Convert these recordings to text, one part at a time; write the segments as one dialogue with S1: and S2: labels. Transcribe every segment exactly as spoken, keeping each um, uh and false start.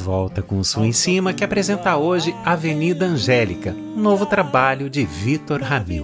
S1: volta com o Sul em Cima, que apresenta hoje Avenida Angélica, um novo trabalho de Vitor Ramil.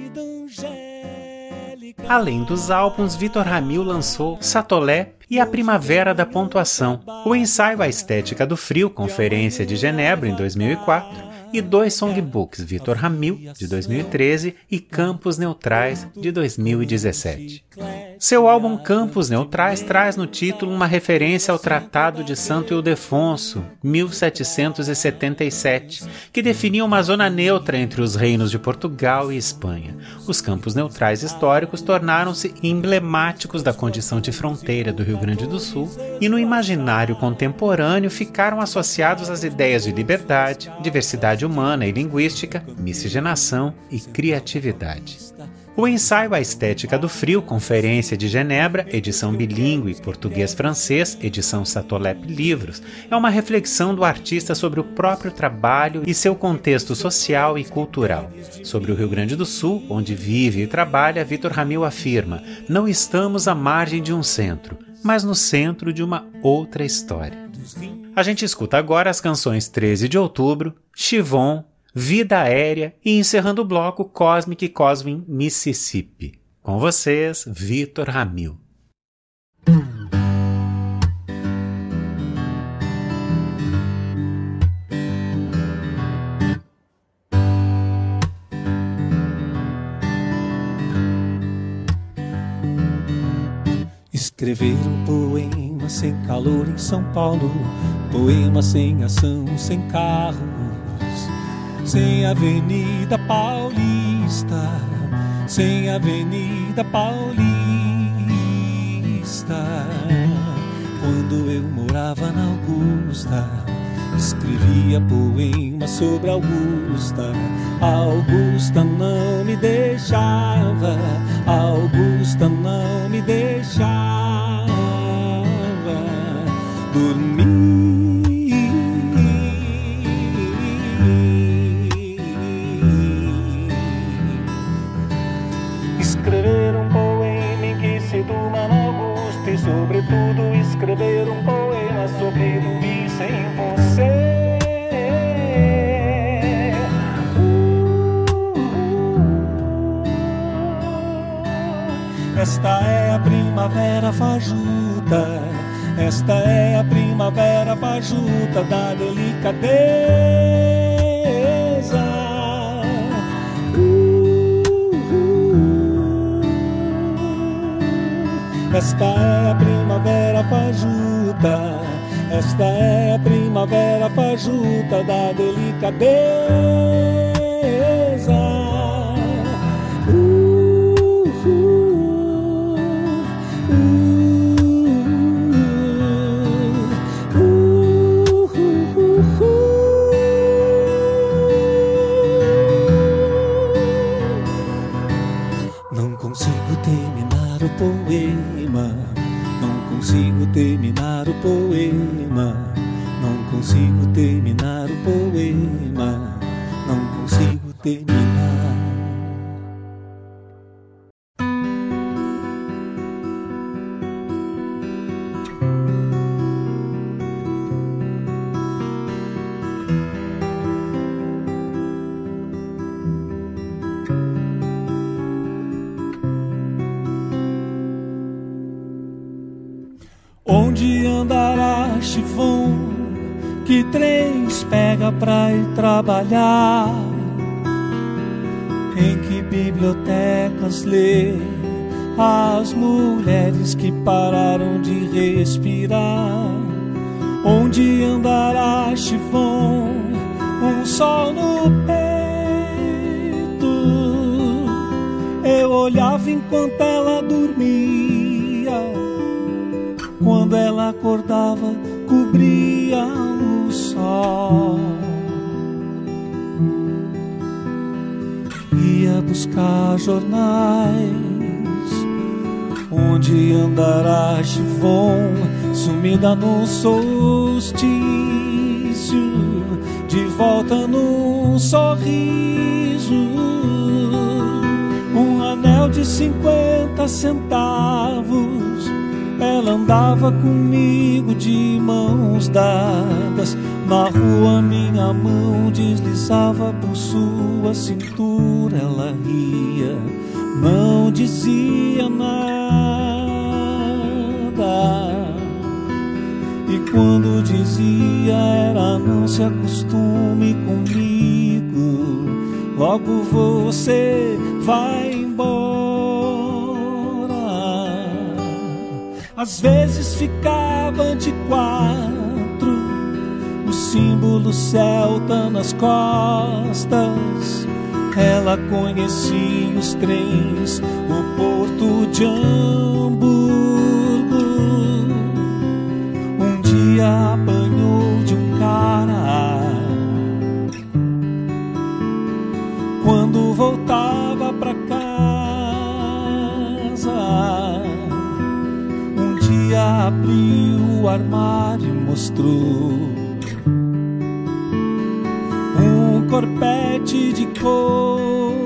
S1: Além dos álbuns, Vitor Ramil lançou Satolep e A Primavera da Pontuação, o ensaio A Estética do Frio, Conferência de Genebra, em dois mil e quatro, e dois songbooks, Vitor Ramil, de dois mil e treze, e Campos Neutrais, de dois mil e dezessete. Seu álbum Campos Neutrais traz no título uma referência ao Tratado de Santo Ildefonso, mil setecentos e setenta e sete, que definia uma zona neutra entre os reinos de Portugal e Espanha. Os campos neutrais históricos tornaram-se emblemáticos da condição de fronteira do Rio Grande do Sul e no imaginário contemporâneo ficaram associados às ideias de liberdade, diversidade humana e linguística, miscigenação e criatividade. O ensaio A Estética do Frio, Conferência de Genebra, edição bilíngue português-francês, edição Satolep Livros, é uma reflexão do artista sobre o próprio trabalho e seu contexto social e cultural. Sobre o Rio Grande do Sul, onde vive e trabalha, Vitor Ramil afirma: não estamos à margem de um centro, mas no centro de uma outra história. A gente escuta agora as canções treze de outubro, Chivon, Vida Aérea e, encerrando o bloco, Cosmic Cosmin Mississippi. Com vocês, Vitor Ramil.
S2: Escrever um poema sem calor em São Paulo, poema sem ação, sem carros, sem Avenida Paulista, sem Avenida Paulista. Quando eu morava na Augusta, escrevia poema sobre Augusta. Augusta não me deixava, Augusta não me deixava dormir. Escrever um poema em que se durma na Augusta e, sobretudo, escrever um poema sobre dormir sem você. Esta é a primavera fajuta, esta é a primavera fajuta da delicadeza. Esta é a primavera fajuta, esta é a primavera fajuta da delicadeza. Não consigo terminar o poema, não consigo terminar o poema, não consigo terminar o poema, não consigo terminar. Onde andará Chivon, que trens pega pra ir trabalhar? Em que bibliotecas lê as mulheres que pararam de respirar? Onde andará Chivon, um sol no peito? Eu olhava enquanto ela dormia. Quando ela acordava, cobria o sol. Ia buscar jornais. Onde andará Chivon, sumida no solstício, de volta num sorriso. Um anel de cinquenta centavos,
S3: Ela andava comigo de mãos dadas. Na rua minha mão deslizava por sua cintura. Ela ria, não dizia nada. E quando dizia era: não se acostume comigo, logo você vai embora. Às vezes ficava de quatro, o símbolo celta nas costas. Ela conhecia os trens, o porto de Hamburgo. Um dia apanhou de um cara quando voltava pra casa. Um dia abriu o armário e mostrou um corpete de couro.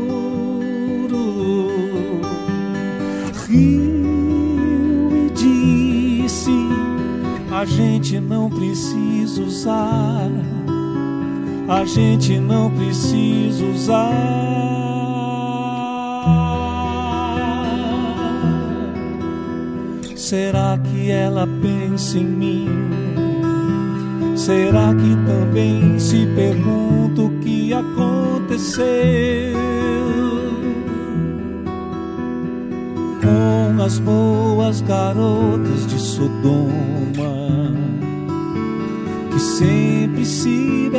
S3: Riu e disse: a gente não precisa usar, a gente não precisa usar. Será que ela pensa em mim? Será que também se pergunta o que aconteceu com as boas garotas de Sodoma, que sempre se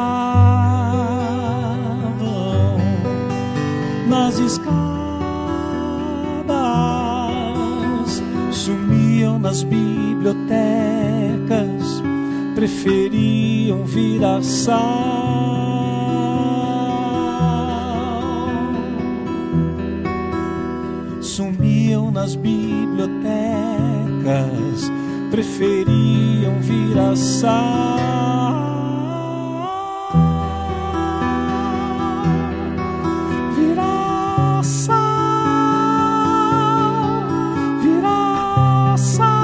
S3: beijavam nas escadas, sumiam nas bibliotecas, preferiam virar sal, sumiam nas bibliotecas, preferiam virar sal. Virar sal, virar sal.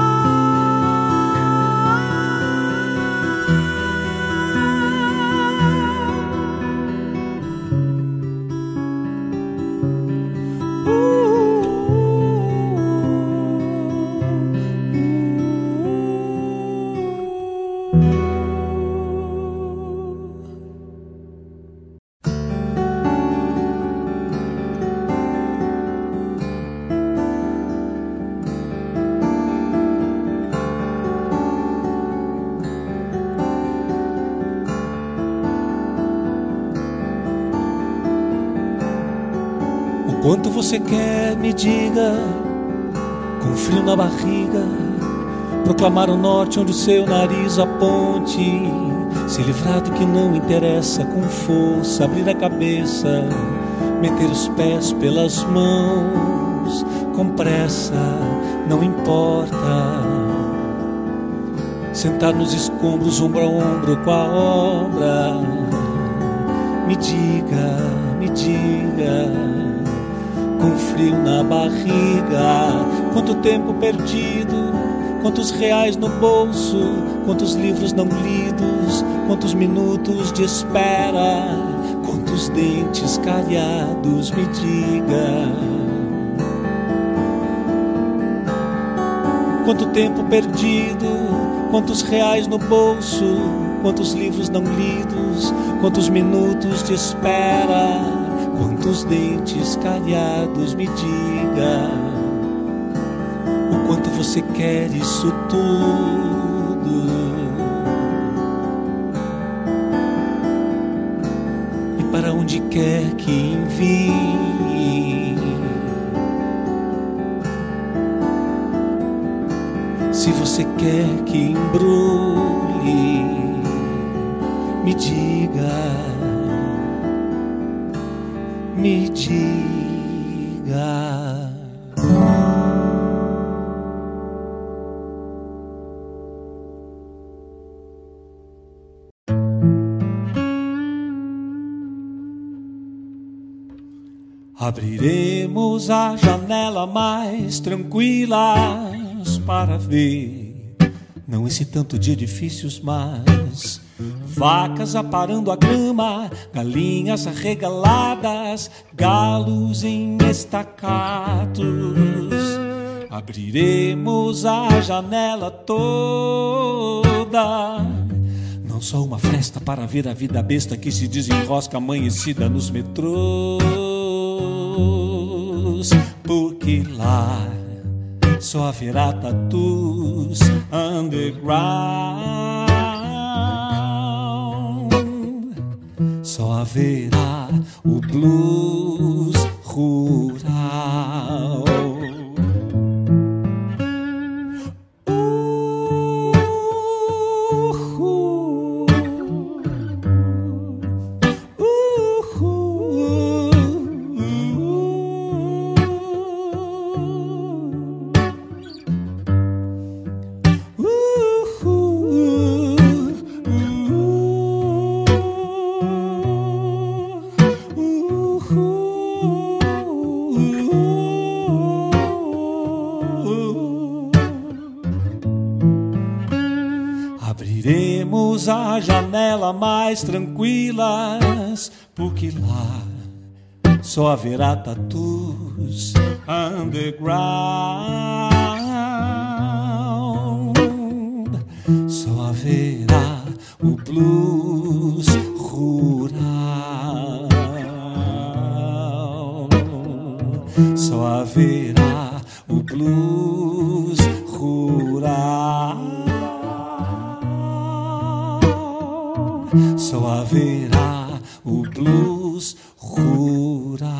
S3: Quanto você quer, me diga, com frio na barriga, proclamar o norte onde o seu nariz aponte, se livrar do que não interessa com força, abrir a cabeça, meter os pés pelas mãos, com pressa, não importa, sentar nos escombros, ombro a ombro com a obra. Me diga, me diga, com frio na barriga, quanto tempo perdido, quantos reais no bolso, quantos livros não lidos, quantos minutos de espera, quantos dentes cariados, me diga. Quanto tempo perdido, quantos reais no bolso, quantos livros não lidos, quantos minutos de espera, quantos dentes cariados, me diga. O quanto você quer isso tudo, e para onde quer que envie. Se você quer que embrulhe, me diga, me diga. Abriremos a janela mais tranquilas para ver, não esse tanto de edifícios, mas vacas aparando a grama, galinhas arregaladas, galos em estacatos. Abriremos a janela toda, não só uma fresta para ver a vida besta que se desenrosca amanhecida nos metrôs, porque lá só haverá tatus underground, só haverá o blues rural. Abriremos a janela mais tranquilas, porque lá só haverá tatus underground, só haverá o blues rural, só haverá o blues rural, só haverá o blues rural.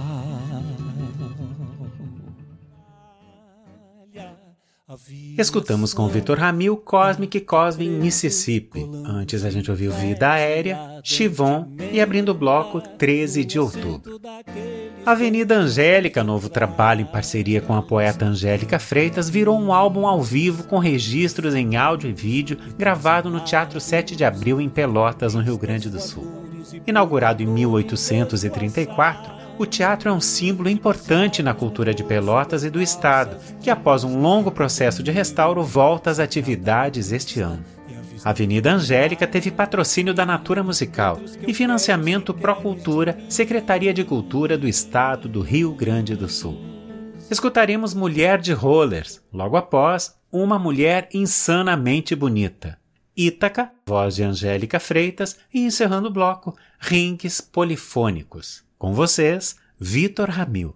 S1: Escutamos com Vitor Ramil Cosmic Cosmic Mississippi. Antes a gente ouviu Vida Aérea, Chivon e abrindo o bloco treze de outubro. Avenida Angélica, novo trabalho em parceria com a poeta Angélica Freitas, virou um álbum ao vivo com registros em áudio e vídeo gravado no Teatro sete de abril em Pelotas, no Rio Grande do Sul. Inaugurado em mil oitocentos e trinta e quatro, o teatro é um símbolo importante na cultura de Pelotas e do estado, que após um longo processo de restauro volta às atividades este ano. A Avenida Angélica teve patrocínio da Natura Musical e financiamento Procultura, Secretaria de Cultura do Estado do Rio Grande do Sul. Escutaremos Mulher de Rollers, logo após Uma Mulher Insanamente Bonita, Ítaca, voz de Angélica Freitas, e encerrando o bloco, Rinques Polifônicos. Com vocês, Vitor Ramil.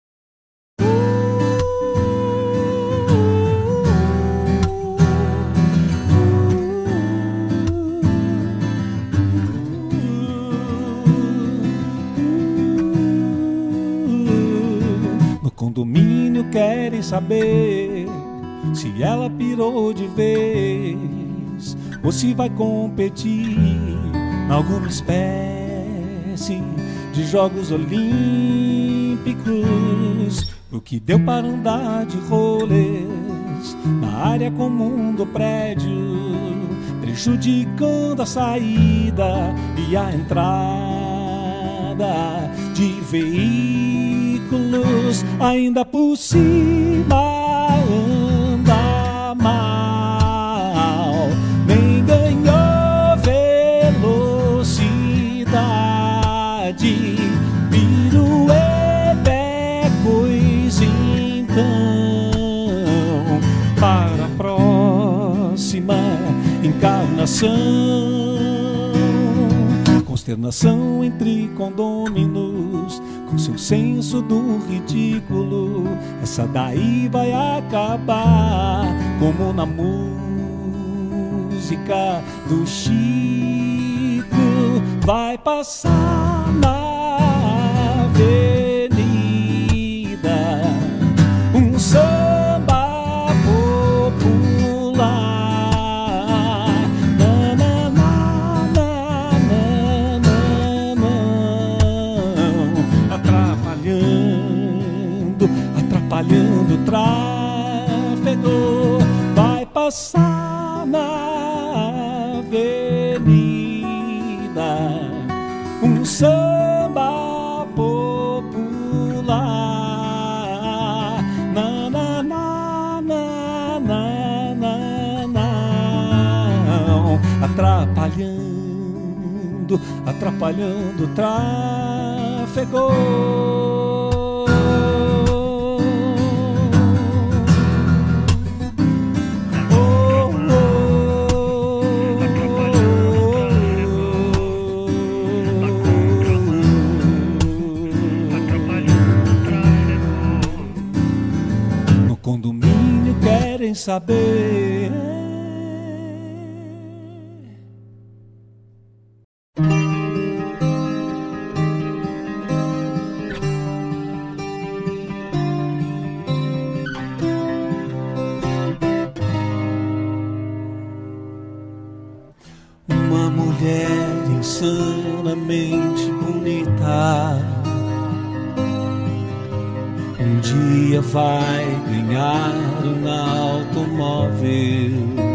S3: No condomínio querem saber se ela pirou de vez ou se vai competir em alguma espécie de Jogos Olímpicos. O que deu para andar de rollers na área comum do prédio, prejudicando a saída e a entrada de veículos. Ainda por cima anda mal, nem ganhou velocidade. Piruetecos, então, para a próxima encarnação. Consternação entre condôminos, com seu senso do ridículo. Essa daí vai acabar como na música do Chico. Vai passar na avenida um samba popular, na, na, na, na, na, na, na, atrapalhando, atrapalhando o tráfego. Vai passar na avenida um samba popular, na, na, na, na, atrapalhando o tráfego. No condomínio querem saber. Uma mulher insanamente bonita um dia vai ganhar um automóvel.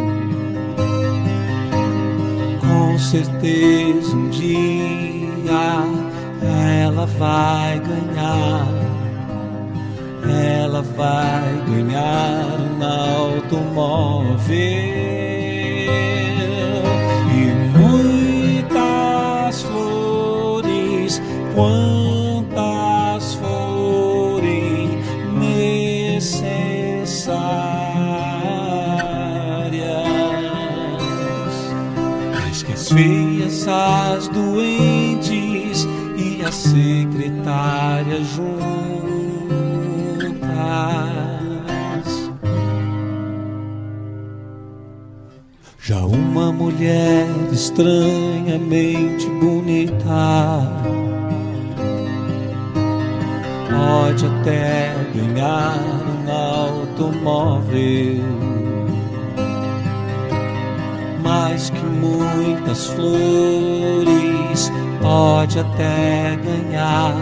S3: Com certeza um dia ela vai ganhar. Ela vai ganhar um automóvel. Quantas forem necessárias, desde que as feias, as doentes e a secretária juntas. Já uma mulher estranhamente bonita pode até ganhar um automóvel, mais que muitas flores pode até ganhar,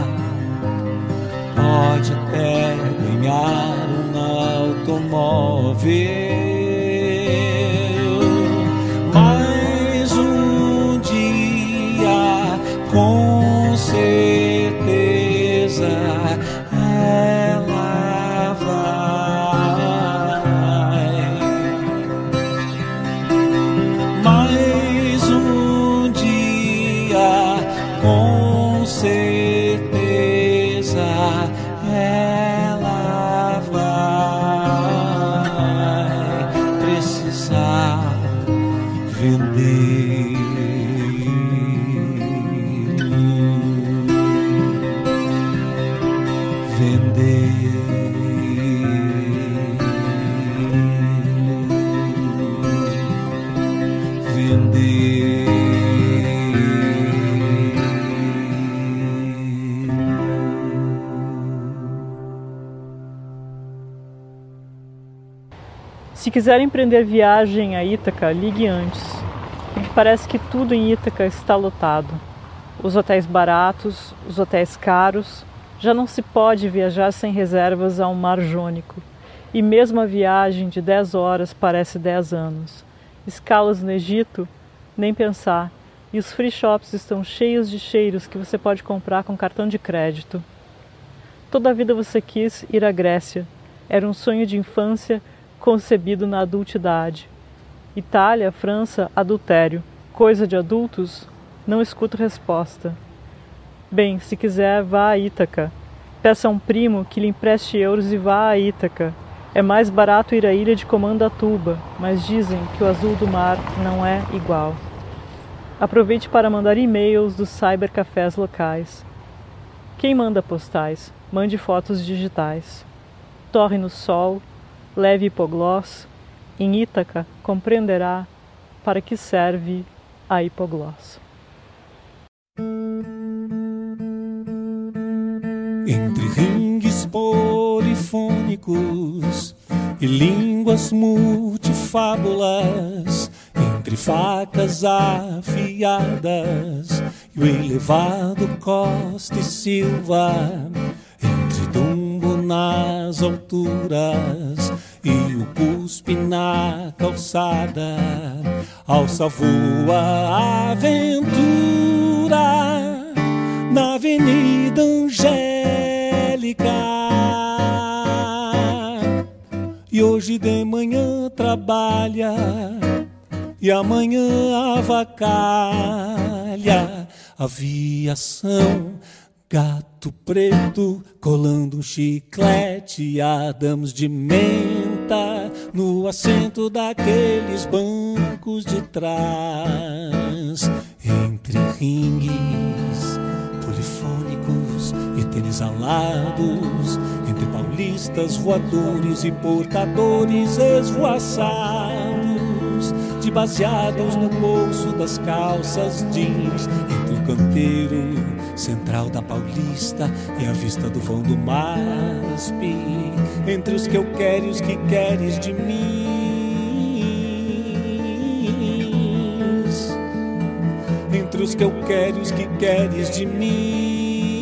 S3: pode até ganhar um automóvel. Mas um dia, com certeza, ela vai. Mais um dia, com certeza, ela vai precisar vender.
S4: Se quiser empreender viagem a Ítaca, ligue antes, porque parece que tudo em Ítaca está lotado. Os hotéis baratos, os hotéis caros, já não se pode viajar sem reservas ao Mar Jônico. E mesmo a viagem de dez horas parece dez anos. Escalas no Egito, nem pensar. E os free shops estão cheios de cheiros que você pode comprar com cartão de crédito. Toda a vida você quis ir à Grécia. Era um sonho de infância concebido na adultidade. Itália, França, adultério. Coisa de adultos? Não escuto resposta. Bem, se quiser, vá a Ítaca. Peça a um primo que lhe empreste euros e vá a Ítaca. É mais barato ir à ilha de Comandatuba, mas dizem que o azul do mar não é igual. Aproveite para mandar e-mails dos cybercafés locais. Quem manda postais? Mande fotos digitais. Torre no sol, leve hipogloss. Em Ítaca compreenderá para que serve a hipogloss.
S3: Entre ringues polifônicos e línguas multifábulas, entre facas afiadas e o elevado Costa e Silva, entre Dumbo nas alturas e o cuspe na calçada, alça voa a aventura na Avenida Angélica. E hoje de manhã trabalha e amanhã avacalha, aviação, gato preto colando um chiclete, Adams de menta no assento daqueles bancos de trás, entre ringues polifônicos e tênis alados, entre paulistas voadores e portadores esvoaçados, de baseados no bolso das calças jeans, entre o canteiro central da Paulista e a vista do vão do M A S P, entre os que eu quero e os que queres de mim, entre os que eu quero e os que queres de mim.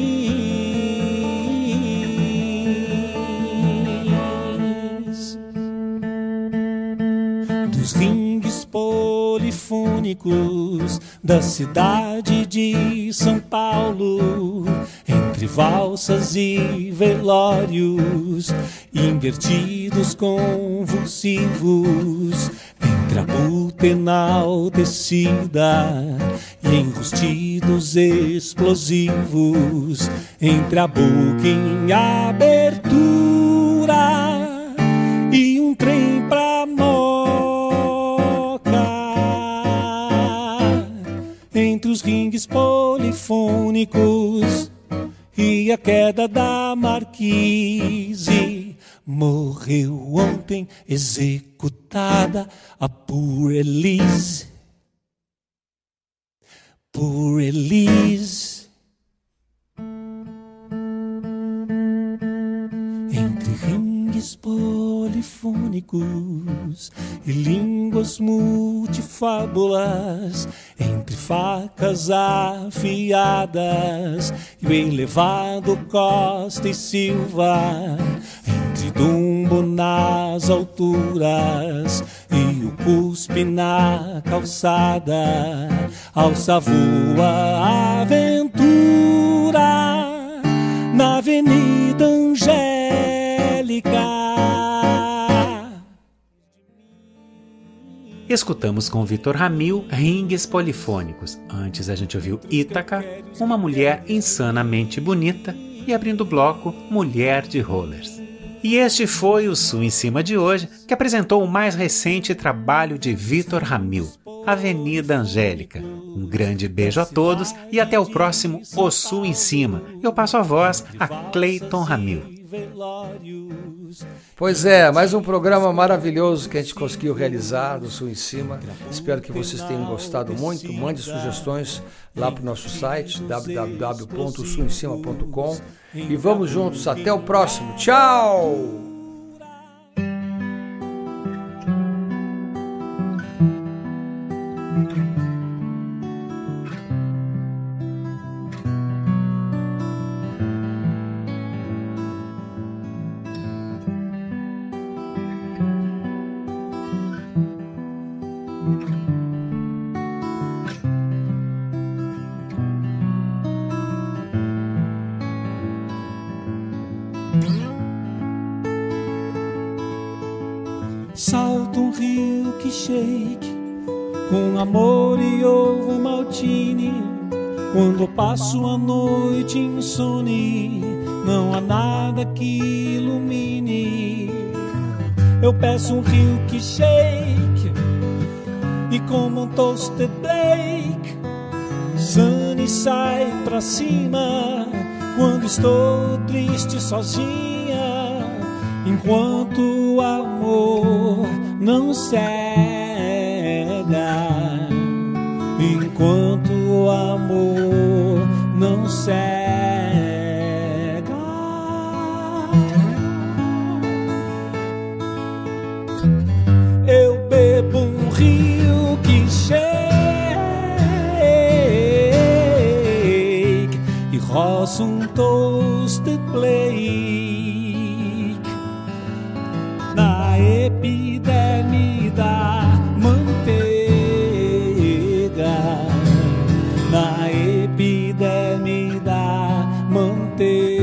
S3: Dos ringues polifônicos da cidade de São Paulo, entre valsas e velórios invertidos convulsivos, entre a puta enaltecida e enrustidos explosivos, entre a boca em abertura e um trem pra Moca, entre os ringues polifônicos e a queda da Marquise. Morreu ontem executada a Poor Elise, Poor Elise. Entre ringues polifônicos e línguas multifábulas, entre facas afiadas e o elevado Costa e Silva, entre Dumbo nas alturas e o cuspe na calçada, alça voa aventura na Avenida Angélica.
S1: Escutamos com Vitor Ramil Ringues Polifônicos. Antes a gente ouviu Ítaca, Uma Mulher Insanamente Bonita, e abrindo o bloco, Mulher de Rollers. E este foi o Sul em Cima de hoje, que apresentou o mais recente trabalho de Vitor Ramil, Avenida Angélica. Um grande beijo a todos e até o próximo O Sul em Cima. Eu passo a voz a Cleiton Ramil.
S5: Pois é, mais um programa maravilhoso que a gente conseguiu realizar do Sul em Cima. Espero que vocês tenham gostado muito. Mande sugestões lá para o nosso site w w w ponto sul em cima ponto com e vamos juntos. Até o próximo. Tchau!
S3: Salta um rio que shake com amor e ovo maltine. Quando eu passo a noite insone, não há nada que ilumine. Eu peço um rio que shake e como um toasted Blake, Sunny sai pra cima quando estou triste sozinha, enquanto o amor não cega, enquanto o amor não cega. Eu bebo um rio que shake e roço um toasted Blake na epiderme da manteiga, na epiderme da manteiga.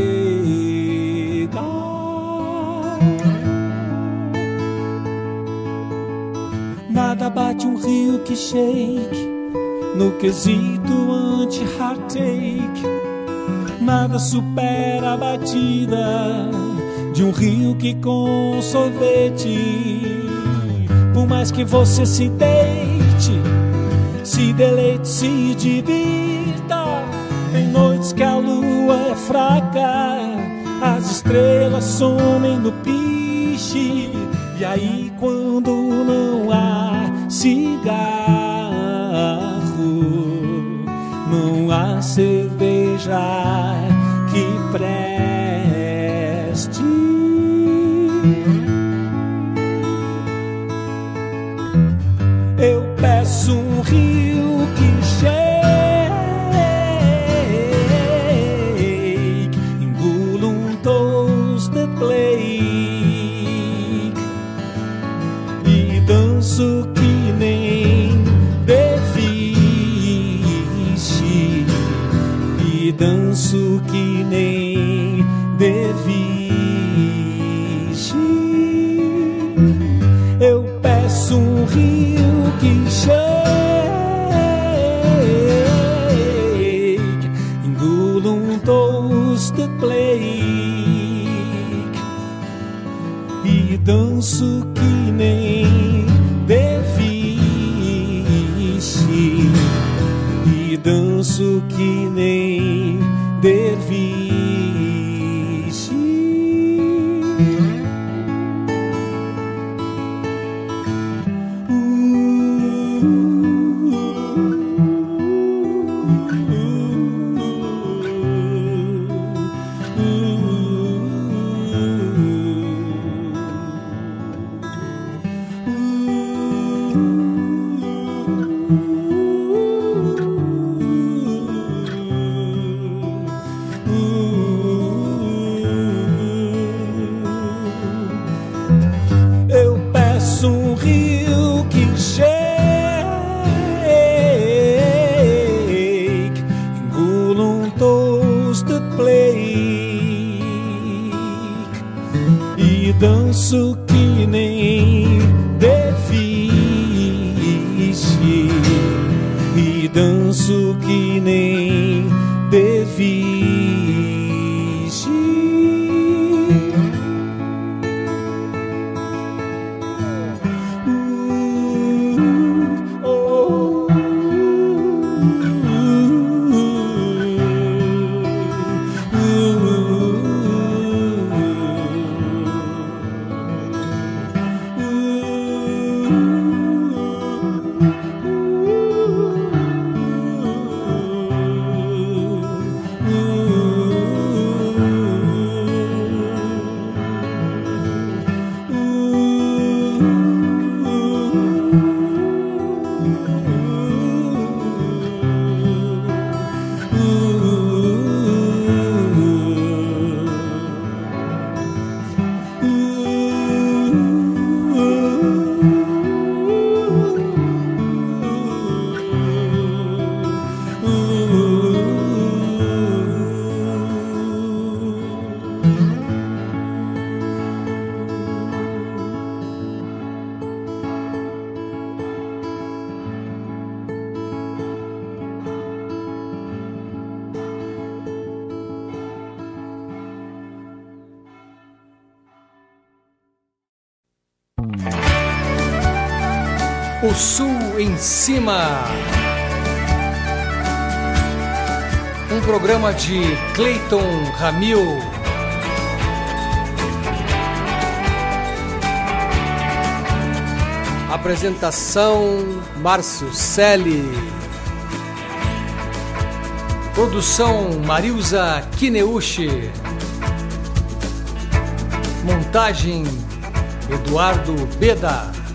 S3: Nada bate um rio que shake no quesito flutuante heartache. Nada supera a batida de um rio que com sorvete. Por mais que você se deite, se deleite, se divirta, tem noites que a lua é fraca, as estrelas somem no piche. E aí quando não há cigarro, não há cerveja que preste. Eu peço um rio que shake, engulo um toasted flake e danço que nem Derviche, e danço que nem Derviche. Eu peço um rio que shake, engulo um toasted flake e danço que nem Derviche, e danço que nem Derviche. Eu peço um rio que shake, engulo um toasted flake e danço que nem Derviche, e danço que nem Derviche.
S5: O Sul em Cima. Um programa de Cleiton Ramil. Apresentação Márcio Selle. Produção Marilza Kineuchi. Montagem Eduardo Beda.